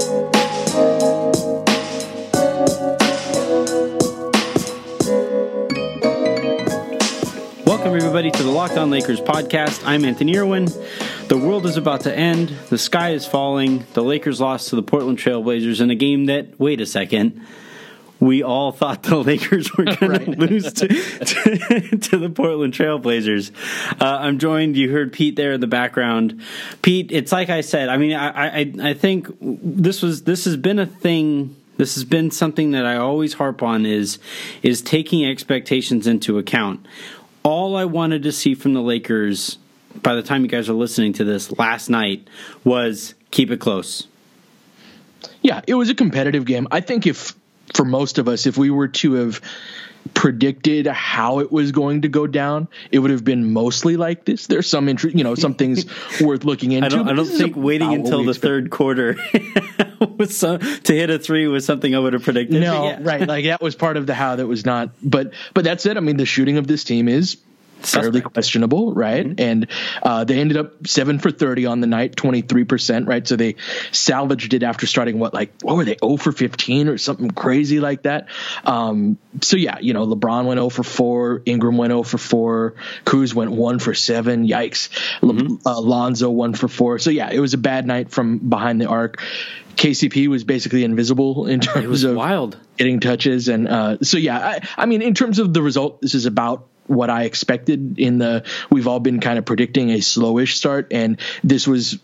Welcome, everybody, to the Locked On Lakers podcast. I'm Anthony Irwin. The world is about to end. The sky is falling. The Lakers lost to the Portland Trailblazers in a game that, wait a second, we all thought the Lakers were going to lose to the Portland Trailblazers. I'm joined, you heard Pete there in the background. Pete, it's like I said, I mean, I think this has been a thing. This has been something that I always harp on is taking expectations into account. All I wanted to see from the Lakers, by the time you guys are listening to this last night, was keep it close. Yeah, it was a competitive game. I think for most of us, if we were to have predicted how it was going to go down, it would have been mostly like this. There's some some things worth looking into. I don't think waiting until the third quarter to hit a three was something I would have predicted. No, yeah. Right. Like that was part of the how that was not. But that's it. I mean, the shooting of this team is fairly questionable, right? Mm-hmm. And they ended up 7 for 30 on the night, 23%, right? So they salvaged it after starting what were they, 0 for 15 or something crazy like that? So yeah, LeBron went 0 for 4, Ingram went 0 for 4, Kuz went 1 for 7, yikes. Mm-hmm. Lonzo 1 for 4. So yeah, it was a bad night from behind the arc. KCP was basically invisible in terms of wild getting touches. And so yeah, I mean, in terms of the result, this is about what I expected we've all been kind of predicting a slowish start. And this was,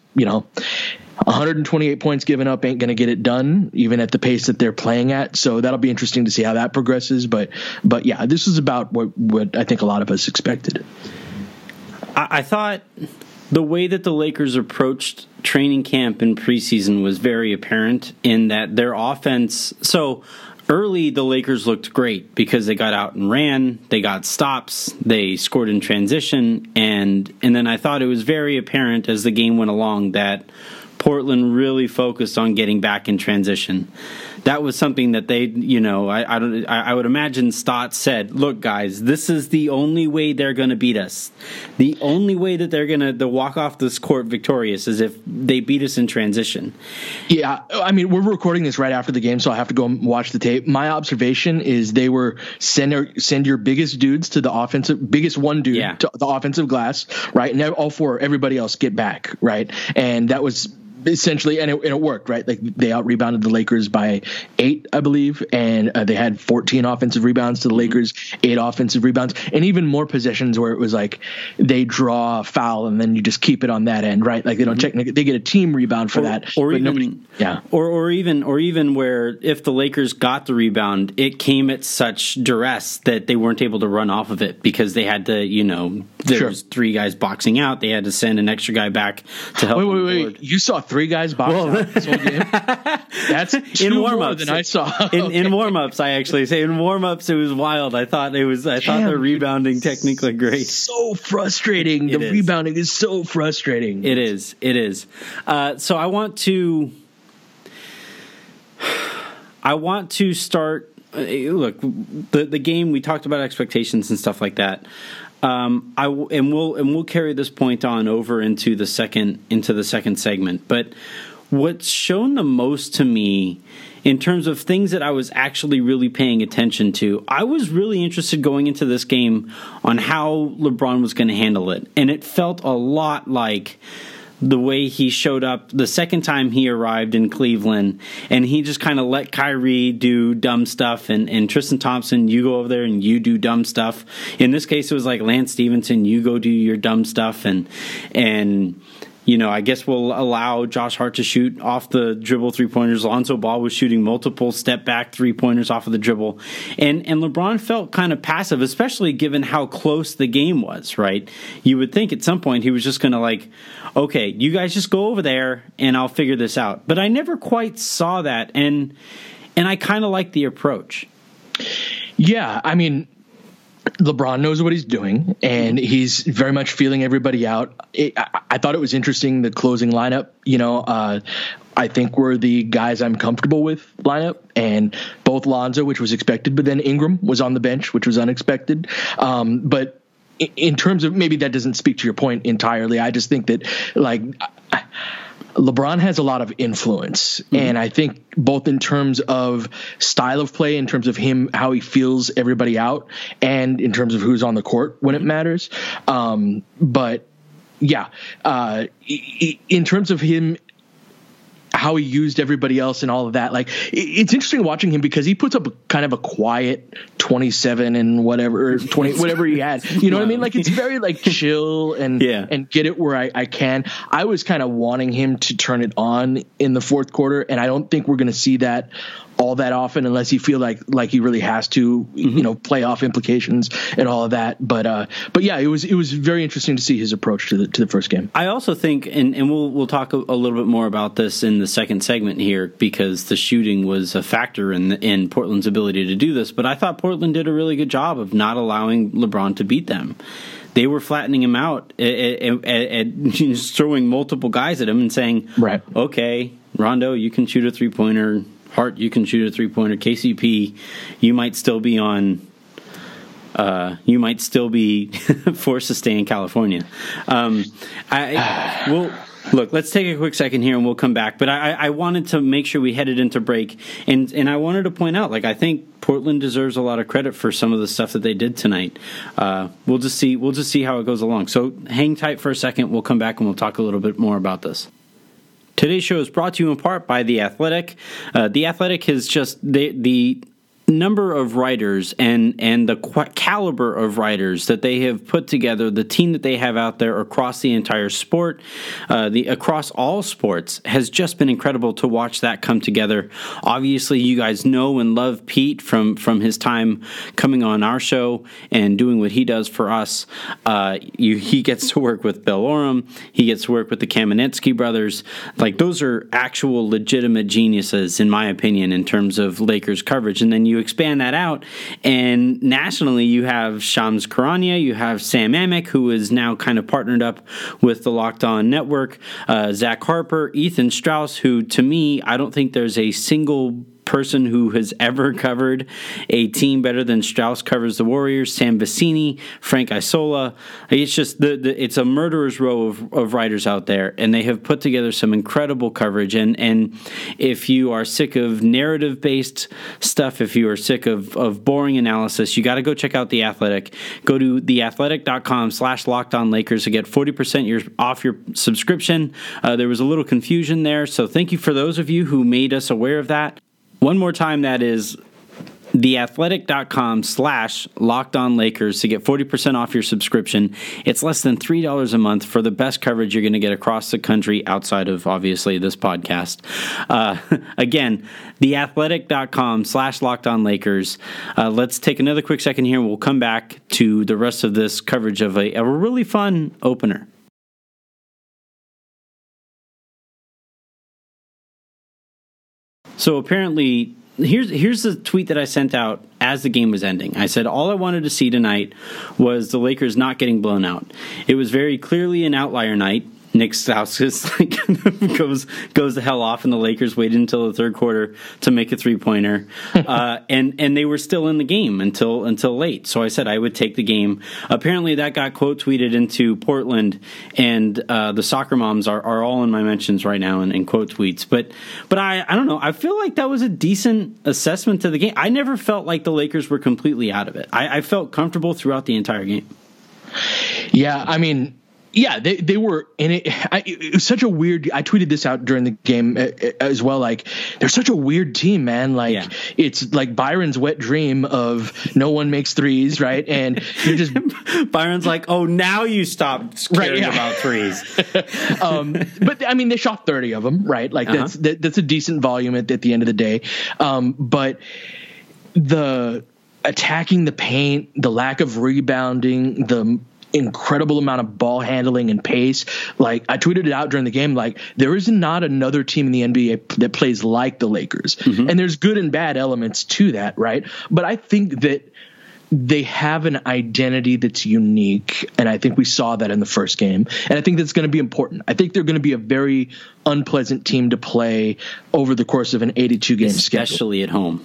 128 points given up ain't going to get it done, even at the pace that they're playing at. So that'll be interesting to see how that progresses. But yeah, this is about what I think a lot of us expected. I thought the way that the Lakers approached training camp and preseason was very apparent in that their offense. So early, the Lakers looked great because they got out and ran, they got stops, they scored in transition, and then I thought it was very apparent as the game went along that Portland really focused on getting back in transition. That was something that they, I would imagine Stotts said, look, guys, this is the only way they're going to beat us. The only way that they're going to walk off this court victorious is if they beat us in transition. Yeah, I mean, we're recording this right after the game, so I have to go and watch the tape. My observation is they were send your biggest dudes to the biggest one dude to the offensive glass, right? And all four, everybody else get back, right? And that was essentially, and it worked, right? Like they out-rebounded the Lakers by 8, I believe, and they had 14 offensive rebounds to the Lakers, 8 offensive rebounds, and even more possessions where it was like they draw a foul and then you just keep it on that end, right? Like they don't check, they get a team rebound for that, or even where if the Lakers got the rebound, it came at such duress that they weren't able to run off of it because they had to, there was 3 guys boxing out, they had to send an extra guy back to help. Wait, you saw 3 guys box out this whole game? That's in warm-ups than I saw. In warm-ups, I actually say in warm-ups it was wild. I thought the rebounding technique looked great. So frustrating. The rebounding is so frustrating. It is. So I want to start. Look, the game, we talked about expectations and stuff like that. We'll carry this point on over into the second segment. But what's shown the most to me in terms of things that I was actually really paying attention to, I was really interested going into this game on how LeBron was going to handle it, and it felt a lot like the way he showed up the second time he arrived in Cleveland, and he just kind of let Kyrie do dumb stuff, and Tristan Thompson, you go over there and you do dumb stuff. In this case, it was like Lance Stevenson, you go do your dumb stuff, and I guess we'll allow Josh Hart to shoot off the dribble three-pointers. Lonzo Ball was shooting multiple step-back three-pointers off of the dribble. And LeBron felt kind of passive, especially given how close the game was, right? You would think at some point he was just going to okay, you guys just go over there and I'll figure this out. But I never quite saw that, and I kind of like the approach. Yeah, I mean, LeBron knows what he's doing, and he's very much feeling everybody out. I thought it was interesting, the closing lineup. I think we're the guys I'm comfortable with lineup, and both Lonzo, which was expected, but then Ingram was on the bench, which was unexpected. But in terms of, maybe that doesn't speak to your point entirely. I just think that, LeBron has a lot of influence, and I think both in terms of style of play, in terms of him, how he feels everybody out, and in terms of who's on the court when it matters. But yeah, in terms of him, how he used everybody else and all of that, like it's interesting watching him because he puts up kind of a quiet 27 and whatever 20 whatever he had, you know what I mean? Like it's very like chill and get it where I can. I was kind of wanting him to turn it on in the fourth quarter, and I don't think we're going to see that all that often unless he feel like he really has to, you know, playoff implications and all of that. But yeah, it was very interesting to see his approach to the first game. I also think, and we'll talk a little bit more about this in the second segment here, because the shooting was a factor in Portland's ability to do this. But I thought Portland did a really good job of not allowing LeBron to beat them. They were flattening him out and just throwing multiple guys at him and saying, right, okay, Rondo, you can shoot a 3-pointer. Hart, you can shoot a 3-pointer. KCP, you might still be forced to stay in California. Look, let's take a quick second here and we'll come back. But I wanted to make sure we headed into break, and I wanted to point out, like, I think Portland deserves a lot of credit for some of the stuff that they did tonight. We'll just see how it goes along. So hang tight for a second. We'll come back and we'll talk a little bit more about this. Today's show is brought to you in part by The Athletic. The Athletic is just the number of writers and the caliber of writers that they have put together, the team that they have out there across the entire sport, across all sports, has just been incredible to watch that come together. Obviously, you guys know and love Pete from his time coming on our show and doing what he does for us. He gets to work with Bill Oram. He gets to work with the Kamenetsky brothers. Like, those are actual legitimate geniuses, in my opinion, in terms of Lakers coverage. And then you expand that out, and nationally you have Shams Charania, you have Sam Amick, who is now kind of partnered up with the Locked On Network, Zach Harper, Ethan Strauss, who, to me, I don't think there's a single person who has ever covered a team better than Strauss covers the Warriors. Sam Vecini, Frank Isola. It's just it's a murderer's row of writers out there, and they have put together some incredible coverage. And if you are sick of narrative-based stuff, if you are sick of boring analysis, you got to go check out The Athletic. Go to theathletic.com/LockedOnLakers to get 40% off your subscription. There was a little confusion there, so thank you for those of you who made us aware of that. One more time, that is theathletic.com/LockedOnLakers to get 40% off your subscription. It's less than $3 a month for the best coverage you're going to get across the country outside of, obviously, this podcast. Again, theathletic.com/LockedOnLakers. Let's take another quick second here, and we'll come back to the rest of this coverage of a really fun opener. So apparently, here's the tweet that I sent out as the game was ending. I said all I wanted to see tonight was the Lakers not getting blown out. It was very clearly an outlier night. Nick Stauskas goes the hell off, and the Lakers waited until the third quarter to make a 3-pointer, and they were still in the game until late. So I said I would take the game. Apparently, that got quote tweeted into Portland, and the soccer moms are all in my mentions right now in quote tweets. But I don't know. I feel like that was a decent assessment to the game. I never felt like the Lakers were completely out of it. I felt comfortable throughout the entire game. Yeah, I mean. Yeah, they were in it. It was such a weird. I tweeted this out during the game as well. Like, they're such a weird team, man. Like, It's like Byron's wet dream of no one makes threes, right? And you're just Byron's like, oh, now you stop caring about threes. But I mean, they shot 30 of them, right? Like that's a decent volume at the end of the day. But the attacking the paint, the lack of rebounding, the incredible amount of ball handling and pace. Like, I tweeted it out during the game, like, there is not another team in the NBA that plays like the Lakers. Mm-hmm. And there's good and bad elements to that, right? But I think that they have an identity that's unique, and I think we saw that in the first game. And I think that's going to be important. I think they're going to be a very unpleasant team to play over the course of an 82-game schedule. Especially at home.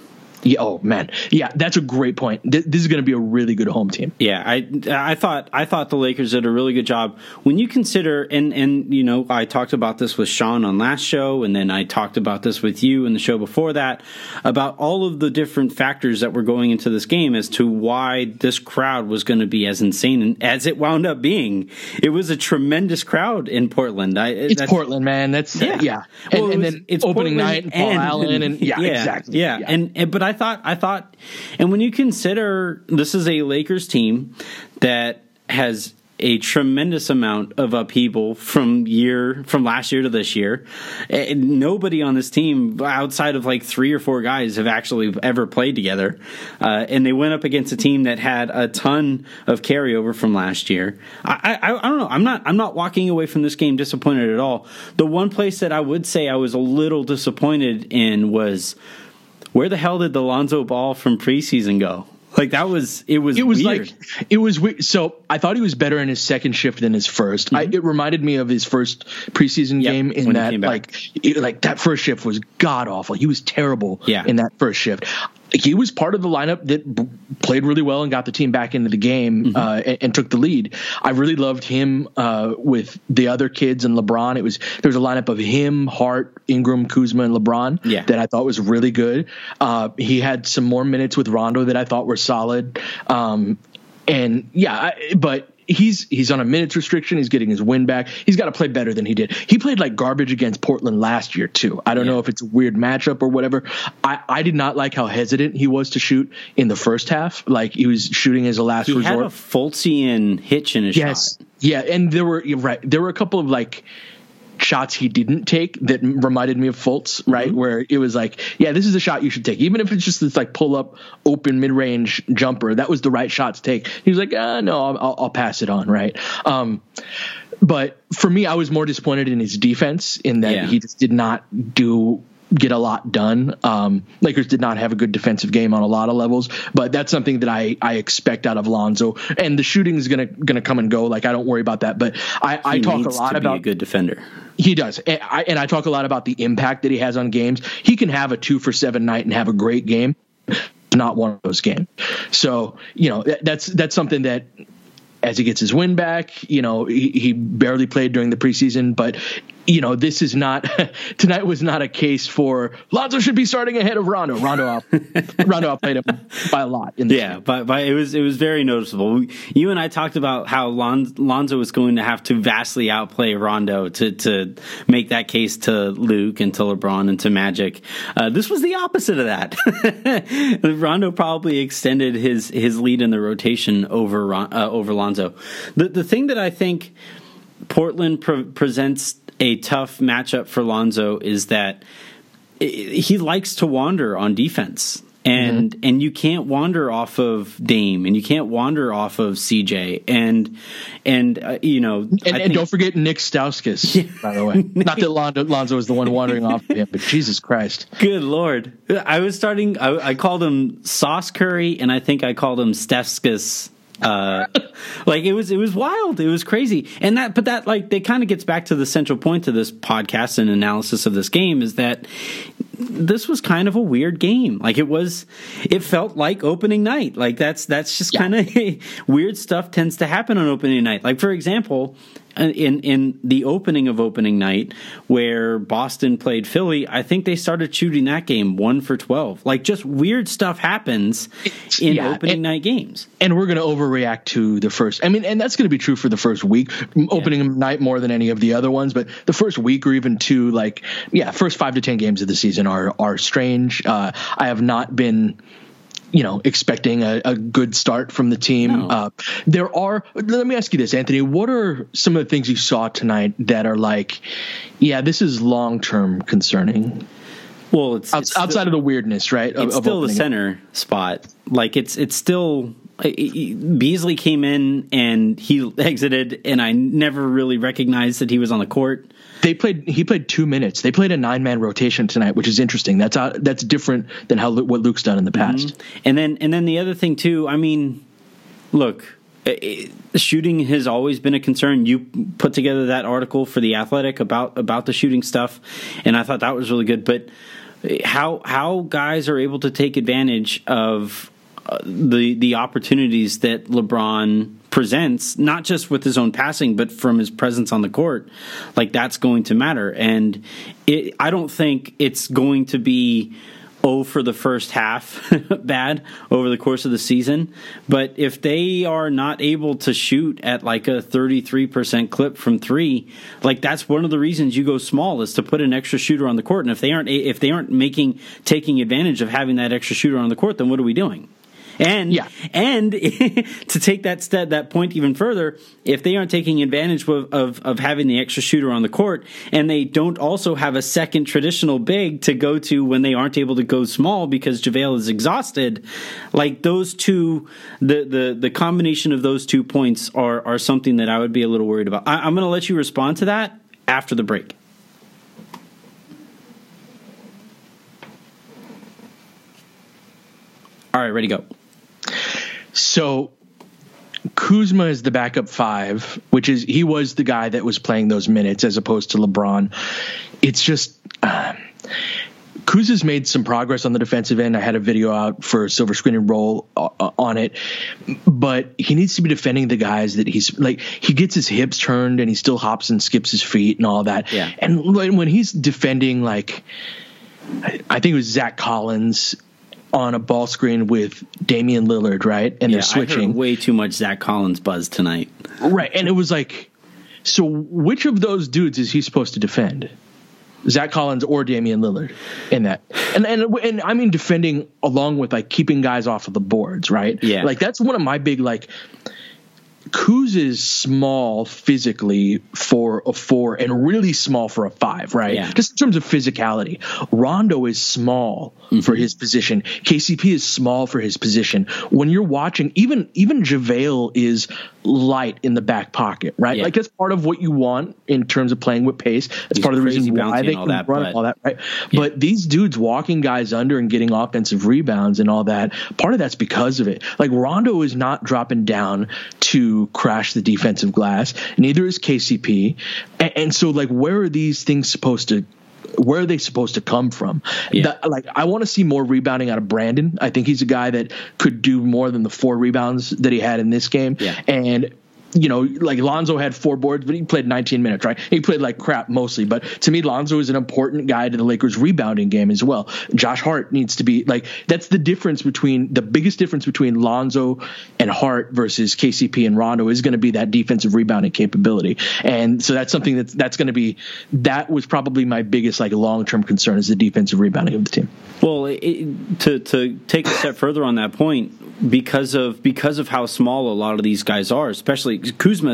Yeah, oh man, yeah, that's a great point. This is going to be a really good home team. Yeah, I thought the Lakers did a really good job when you consider, and you know, I talked about this with Sean on last show, and then I talked about this with you in the show before that about all of the different factors that were going into this game as to why this crowd was going to be as insane as it wound up being. It was a tremendous crowd in Portland. It's Portland, man. That's yeah. And then it's opening Portland night and Paul Allen and exactly. Yeah. But I thought, and when you consider this is a Lakers team that has a tremendous amount of upheaval from last year to this year, and nobody on this team outside of like 3 or 4 guys have actually ever played together, and they went up against a team that had a ton of carryover from last year. I don't know. I'm not walking away from this game disappointed at all. The one place that I would say I was a little disappointed in was, where the hell did the Lonzo Ball from preseason go? Like it was weird. It was weird. So I thought he was better in his second shift than his first. Mm-hmm. It reminded me of his first preseason game in that like that first shift was god awful. He was terrible in that first shift. He was part of the lineup that played really well and got the team back into the game and took the lead. I really loved him with the other kids and LeBron. There was a lineup of him, Hart, Ingram, Kuzma, and LeBron that I thought was really good. He had some more minutes with Rondo that I thought were solid. But he's on a minutes restriction. He's getting his win back. He's got to play better than he did. He played like garbage against Portland last year too. I don't know if it's a weird matchup or whatever. I did not like how hesitant he was to shoot in the first half. Like he was shooting as a last resort. He had a Fultzian hitch in his shot. Yeah, and there were a couple of like shots he didn't take that reminded me of Fultz, right? Mm-hmm. Where it was like, yeah, this is a shot you should take. Even if it's just this like pull up open mid-range jumper, that was the right shot to take. He was like, no, I'll pass it on. Right. But for me, I was more disappointed in his defense in that he just did not get a lot done. Lakers did not have a good defensive game on a lot of levels, but that's something that I expect out of Lonzo. And the shooting is gonna come and go. Like I don't worry about that. But I talk a lot about a good defender. He does, and I talk a lot about the impact that he has on games. He can have a 2-for-7 night and have a great game. Not one of those games. So that's something that, as he gets his win back, he barely played during the preseason, but this is not tonight was not a case for Lonzo should be starting ahead of Rondo. Rondo outplayed him by a lot. But it was very noticeable. You and I talked about how Lonzo was going to have to vastly outplay Rondo to make that case to Luke and to LeBron and to Magic. This was the opposite of that. Rondo probably extended his lead in the rotation over Lonzo. The thing that I think Portland presents a tough matchup for Lonzo is that he likes to wander on defense. And you can't wander off of Dame, and you can't wander off of CJ, and don't forget Nick Stauskas, by the way. Not that Lonzo was the one wandering off of him, but Jesus Christ, good Lord! I called him Sauce Curry, and I think I called him Stauskas. Like it was wild. It was crazy. And that kind of gets back to the central point to this podcast and analysis of this game is that this was kind of a weird game. Like it felt like opening night. Like that's just kind of weird stuff tends to happen on opening night. Like for example, in the opening of opening night where Boston played Philly, I think they started shooting that game 1 for 12. Like just weird stuff happens in opening night games. And we're going to overreact to the first. I mean, and that's going to be true for the first week, opening night more than any of the other ones. But the first week or even two, first 5 to 10 games of the season are strange. I have not been expecting a good start from the team. No. Let me ask you this, Anthony, what are some of the things you saw tonight that are like, this is long-term concerning? Well, it's outside of the weirdness, right? It's still the center spot. Like it's still Beasley came in and he exited, and I never really recognized that he was on the court. He played 2 minutes. They played a 9-man rotation tonight, which is interesting. That's different than what Luke's done in the past. Mm-hmm. And then the other thing too. I mean, look, shooting has always been a concern. You put together that article for The Athletic about the shooting stuff, and I thought that was really good. But how guys are able to take advantage of the opportunities that LeBron presents, not just with his own passing, but from his presence on the court. Like, that's going to matter. And I don't think it's going to be for the first half bad over the course of the season. But if they are not able to shoot at like a 33% clip from three, like, that's one of the reasons you go small, is to put an extra shooter on the court. And if they aren't taking advantage of having that extra shooter on the court, then what are we doing? And to take that point even further, if they aren't taking advantage of having the extra shooter on the court, and they don't also have a second traditional big to go to when they aren't able to go small because JaVale is exhausted, like, those two, the combination of those 2 points are something that I would be a little worried about. I'm going to let you respond to that after the break. All right, ready, go. So Kuzma is the backup 5, which is, he was the guy that was playing those minutes as opposed to LeBron. It's just Kuzma's made some progress on the defensive end. I had a video out for Silver Screen and Roll on it, but he needs to be defending the guys that he's like, he gets his hips turned and he still hops and skips his feet and all that. Yeah. And when he's defending, like, I think it was Zach Collins on a ball screen with Damian Lillard, right? And they're switching. I heard way too much Zach Collins buzz tonight. Right. And it was like, so which of those dudes is he supposed to defend? Zach Collins or Damian Lillard in that? And I mean defending along with, like, keeping guys off of the boards, right? Yeah. Like, that's one of my big, like, Kuz is small physically for a 4 and really small for a 5, right? Yeah. Just in terms of physicality. Rondo is small for his position. KCP is small for his position. When you're watching, even JaVale is light in the back pocket, right? Yeah. Like, that's part of what you want in terms of playing with pace. That's part of the reason why they can run all that, right? Yeah. But these dudes walking guys under and getting offensive rebounds and all that, part of that's because of it. Like, Rondo is not dropping down to crash the defensive glass. Neither is KCP. And so, like, where are these things supposed to come from? Yeah. I want to see more rebounding out of Brandon. I think he's a guy that could do more than the 4 rebounds that he had in this game. Yeah. And, you know, like, Lonzo had 4 boards, but he played 19 minutes, right? He played like crap mostly. But to me, Lonzo is an important guy to the Lakers' rebounding game as well. Josh Hart needs to be, like, that's the biggest difference between Lonzo and Hart versus KCP and Rondo is going to be that defensive rebounding capability. And so that's something that was probably my biggest, like, long-term concern, is the defensive rebounding of the team. Well, to take a step further on that point, because of how small a lot of these guys are, especially Kuzma,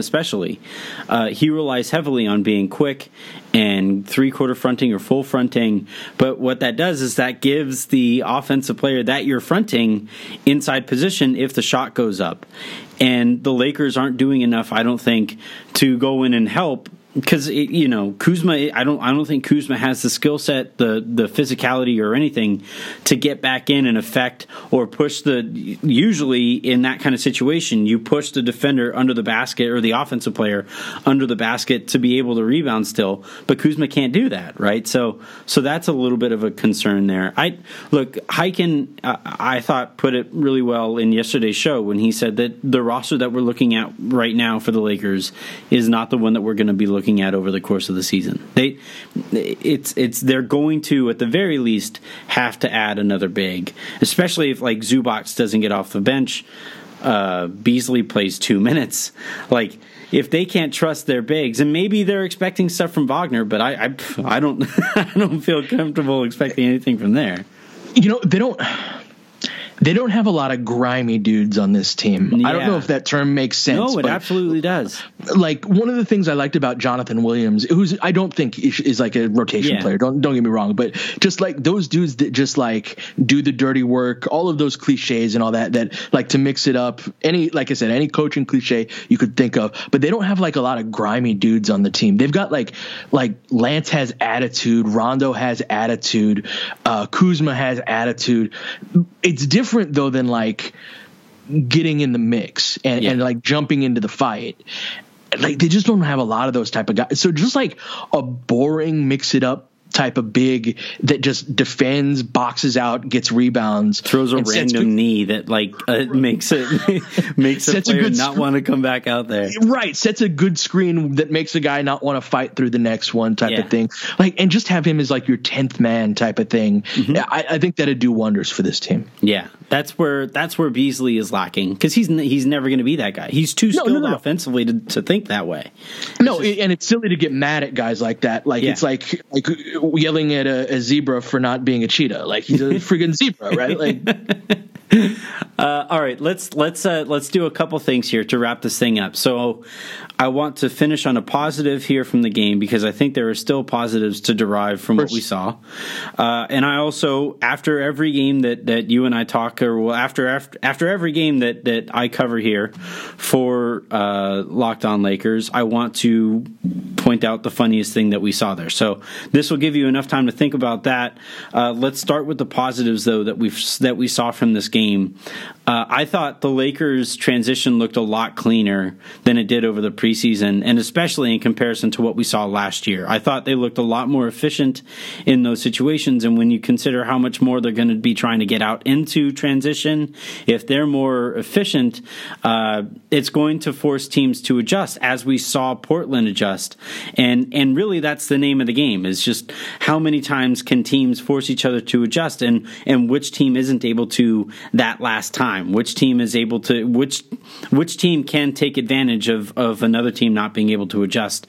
he relies heavily on being quick and 3/4 fronting or full fronting. But what that does is that gives the offensive player that you're fronting inside position if the shot goes up. And the Lakers aren't doing enough, I don't think, to go in and help. Because Kuzma, I don't think Kuzma has the skill set, the physicality, or anything to get back in and affect or push usually in that kind of situation, you push the defender under the basket or the offensive player under the basket to be able to rebound still. But Kuzma can't do that, right? So that's a little bit of a concern there. Hyken, I thought, put it really well in yesterday's show when he said that the roster that we're looking at right now for the Lakers is not the one that we're going to be looking at over the course of the season. They're going to, at the very least, have to add another big, especially if, like, Zubac doesn't get off the bench. Beasley plays 2 minutes. Like, if they can't trust their bigs, and maybe they're expecting stuff from Wagner, but I don't I don't feel comfortable expecting anything from there. You know, they don't have a lot of grimy dudes on this team. Yeah. I don't know if that term makes sense. No, it absolutely does. Like, one of the things I liked about Jonathan Williams, who's I don't think is like a rotation player. Don't get me wrong, but just like those dudes that just, like, do the dirty work, all of those cliches and all that like, to mix it up. Like I said, any coaching cliche you could think of, but they don't have, like, a lot of grimy dudes on the team. They've got like Lance has attitude, Rondo has attitude, Kuzma has attitude. It's different though than, like, getting in the mix and like jumping into the fight. Like, they just don't have a lot of those type of guys. So just like a boring mix it up type of big that just defends, boxes out, gets rebounds, throws a random knee that makes a player not want to come back out there. Right, sets a good screen that makes a guy not want to fight through the next one type of thing. And just have him as your 10th man type of thing. Mm-hmm. I think that'd do wonders for this team. Yeah, that's where Beasley is lacking, because he's never going to be that guy. He's too skilled offensively to think that way. And it's silly to get mad at guys like that. It's like yelling at a zebra for not being a cheetah. He's a friggin' zebra, right? All right, let's do a couple things here to wrap this thing up. So I want to finish on a positive here from the game, because I think there are still positives to derive from what we saw. And I also, after every game that you and I talk, after every game that I cover here for Locked On Lakers, I want to point out the funniest thing that we saw there. So this will give you enough time to think about that. Let's start with the positives, though, that we saw from this game. I thought the Lakers' transition looked a lot cleaner than it did over the preseason, and especially in comparison to what we saw last year. I thought they looked a lot more efficient in those situations, and when you consider how much more they're going to be trying to get out into transition, if they're more efficient, it's going to force teams to adjust, as we saw Portland adjust. And really that's the name of the game, is just how many times can teams force each other to adjust, and which team isn't able to that last time. Which team is able to? Which team can take advantage of another team not being able to adjust?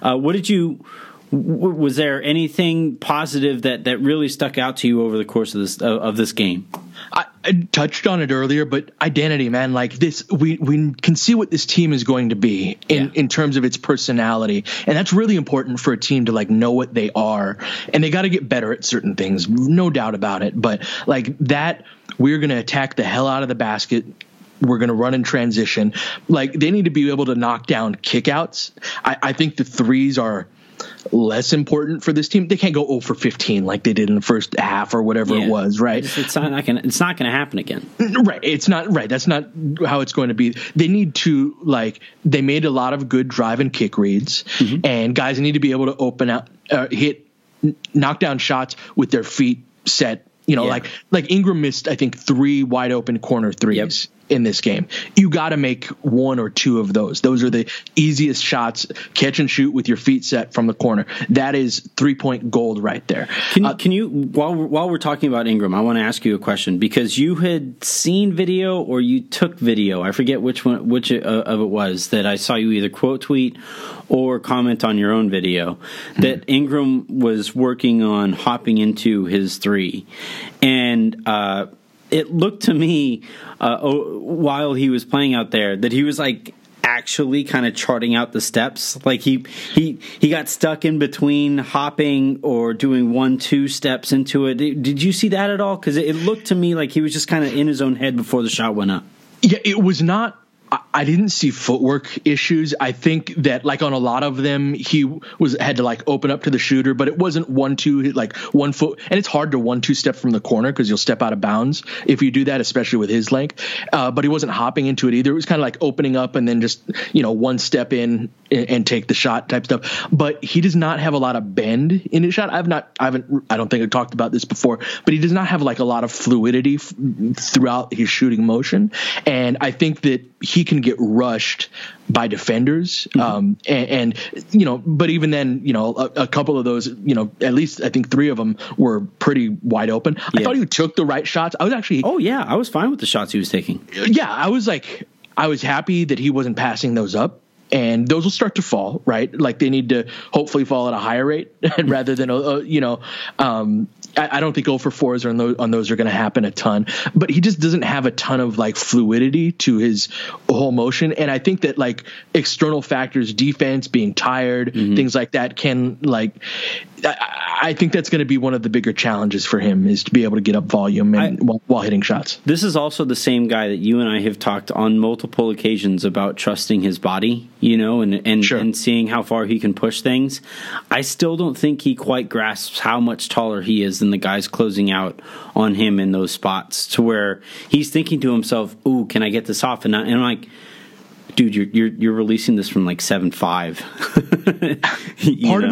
Was there anything positive that really stuck out to you over the course of this game? I touched on it earlier, but identity, man, we can see what this team is going to be in terms of its personality. And that's really important for a team to know what they are. And they got to get better at certain things, no doubt about it. But we're going to attack the hell out of the basket. We're going to run in transition. They need to be able to knock down kickouts. I think the threes are less important for this team. They can't go 0 for 15 like they did in the first half or whatever it was, right? It's not going to happen again. Right. It's not right. That's not how it's going to be. They need to they made a lot of good drive and kick reads, and guys need to be able to open out, knock down shots with their feet set. Like Ingram missed, I think, 3 wide open corner threes in this game. You got to make 1 or 2 of those. Those are the easiest shots, catch and shoot with your feet set from the corner. That is 3-point gold right there. Can you while we're talking about Ingram, I want to ask you a question, because you had seen video or you took video. I forget which of it was that I saw you either quote tweet or comment on your own video that Ingram was working on hopping into his 3. And it looked to me while he was playing out there that he was actually kind of charting out the steps. He got stuck in between hopping or doing 1-2 steps into it. Did you see that at all? Because it looked to me like he was just kind of in his own head before the shot went up. Yeah, it was not. I didn't see footwork issues. I think that on a lot of them, he had to open up to the shooter, but it wasn't 1-2, 1 foot. And it's hard to 1-2 step from the corner because you'll step out of bounds if you do that, especially with his length. But he wasn't hopping into it either. It was kind of opening up and then just, 1 step in and take the shot type stuff. But he does not have a lot of bend in his shot. I don't think I talked about this before, but he does not have a lot of fluidity throughout his shooting motion. And I think that he can get rushed by defenders. But even then, a couple of those, at least I think 3 of them were pretty wide open. I thought he took the right shots. I was actually, I was fine with the shots he was taking. Yeah. I was happy that he wasn't passing those up. And those will start to fall, right? They need to hopefully fall at a higher rate rather than, I don't think 0 for 4s on those are going to happen a ton. But he just doesn't have a ton of fluidity to his whole motion. And I think that external factors, defense, being tired, things like that can I think that's going to be one of the bigger challenges for him, is to be able to get up volume while hitting shots. This is also the same guy that you and I have talked on multiple occasions about trusting his body, and seeing how far he can push things. I still don't think he quite grasps how much taller he is than the guys closing out on him in those spots, to where he's thinking to himself, "Ooh, can I get this off?" And I'm like, dude, you're releasing this from 7'5".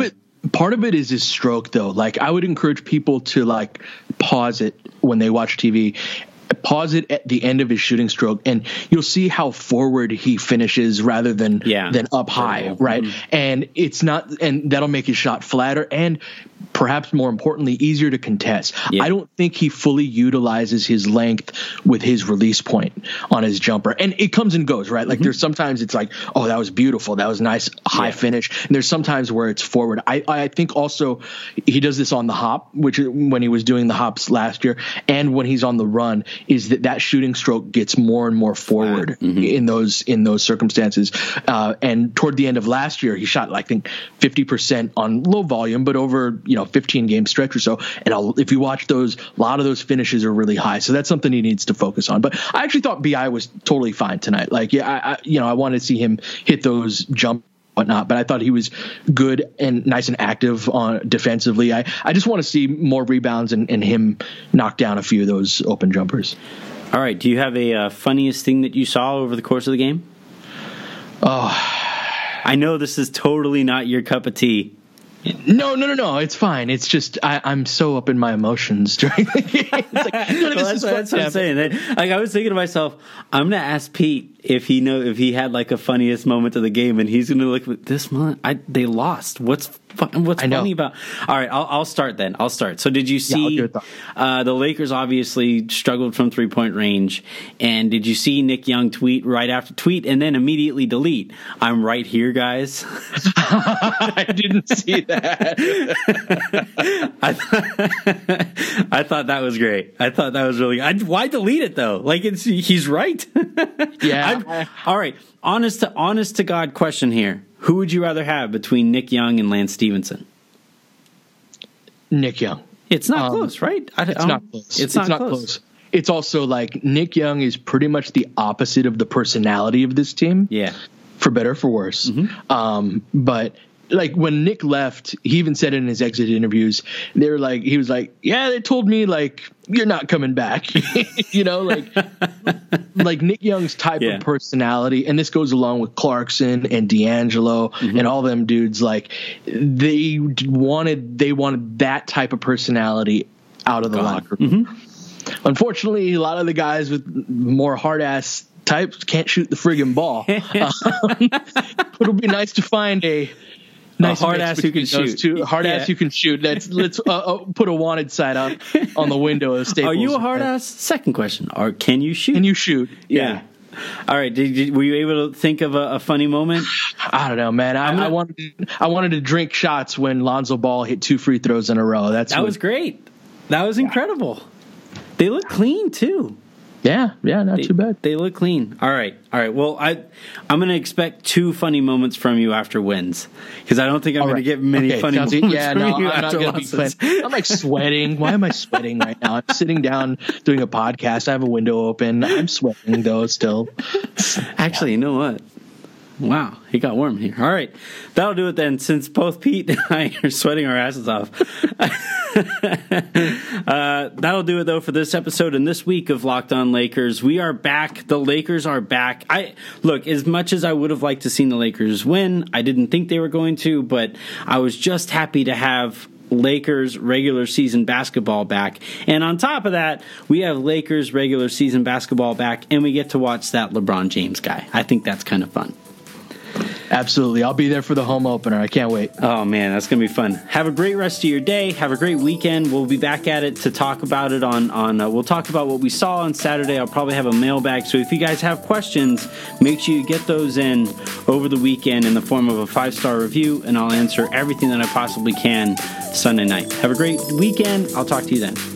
Part of it is his stroke, though. Like, I would encourage people to like pause it when they watch TV. Pause it at the end of his shooting stroke, and you'll see how forward he finishes rather than up high, right? Mm-hmm. And it's not, and that'll make his shot flatter and perhaps more importantly, easier to contest. I don't think he fully utilizes his length with his release point on his jumper. And it comes and goes, right? Like there's sometimes it's like, oh, that was beautiful. That was nice, high finish. And there's sometimes where it's forward. I think also he does this on the hop, which when he was doing the hops last year and when he's on the run, is that shooting stroke gets more and more forward in those circumstances. And toward the end of last year, he shot, I think, 50% on low volume, but over, 15 game stretch or so. And if you watch those, a lot of those finishes are really high. So that's something he needs to focus on. But I actually thought BI was totally fine tonight. Like, I wanted to see him hit those jump whatnot, but I thought he was good and nice and active on defensively. I just want to see more rebounds and him knock down a few of those open jumpers. All right. Do you have a funniest thing that you saw over the course of the game? Oh, I know this is totally not your cup of tea. No. It's fine. It's just I'm so up in my emotions during the game. It's like, that's what I'm saying. Like, I was thinking to myself, I'm gonna ask Pete if he had like a funniest moment of the game, and he's gonna look at this month. They lost. What's funny about? All right, I'll start then. So did you see the Lakers obviously struggled from 3-point range, and did you see Nick Young tweet and then immediately delete? I'm right here, guys. I didn't see that. I thought that was great. I thought that was really. Why delete it though? Like he's right. Yeah. All right. Honest to God question here. Who would you rather have between Nick Young and Lance Stevenson? Nick Young. It's not close, right? It's not close. It's not close. It's also like Nick Young is pretty much the opposite of the personality of this team. Yeah. For better or for worse. But like when Nick left, he even said in his exit interviews, he was like, yeah, they told me like, you're not coming back, like Nick Young's type of personality. And this goes along with Clarkson and D'Angelo and all them dudes. Like they wanted that type of personality out of the locker room. Unfortunately, a lot of the guys with more hard ass types can't shoot the friggin' ball. It'll be nice to find a hard ass who can shoot. Hard ass who can shoot. Let's put a wanted sign up on the window of Staples. Are you a hard ass? Second question. Or can you shoot? Can you shoot? Yeah. All right. Were you able to think of a funny moment? I don't know, man. I wanted to drink shots when Lonzo Ball hit 2 free throws in a row. That was great. That was incredible. They look clean too. Yeah, not too bad. They look clean. All right. Well, I'm going to expect 2 funny moments from you after wins, because I don't think I'm going to get many funny moments from you I'm not going to be I'm like sweating. Why am I sweating right now? I'm sitting down doing a podcast. I have a window open. I'm sweating though still. Actually, you know what? Wow, it got warm here. All right, that'll do it then, since both Pete and I are sweating our asses off. That'll do it, though, for this episode and this week of Locked On Lakers. We are back. The Lakers are back. Look, as much as I would have liked to seen the Lakers win, I didn't think they were going to, but I was just happy to have Lakers regular season basketball back. And on top of that, we have Lakers regular season basketball back, and we get to watch that LeBron James guy. I think that's kind of fun. Absolutely. I'll be there for the home opener. I can't wait. Oh, man, that's going to be fun. Have a great rest of your day. Have a great weekend. We'll be back at it to talk about it we'll talk about what we saw on Saturday. I'll probably have a mailbag. So if you guys have questions, make sure you get those in over the weekend in the form of a 5-star review, and I'll answer everything that I possibly can Sunday night. Have a great weekend. I'll talk to you then.